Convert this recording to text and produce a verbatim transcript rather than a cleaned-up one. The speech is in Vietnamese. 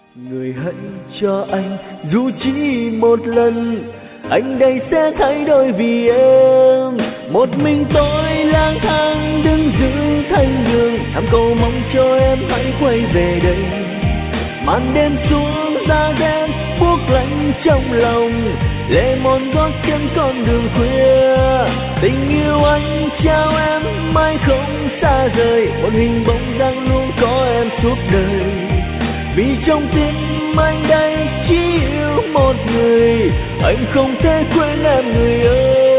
Người hãy cho anh dù chỉ một lần, anh đây sẽ thay đổi vì em. Một mình tôi lang thang đứng giữa thanh đường, thầm cầu mong cho em hãy quay về đây. Màn đêm xuống da đen buốt lạnh trong lòng, lệ mòn gót chân con đường khuya. Tình yêu anh trao em mãi không xa rời, một hình bóng dáng luôn có em suốt đời. Vì trong tim anh đây chỉ yêu một người, anh không thể quên em người ơi.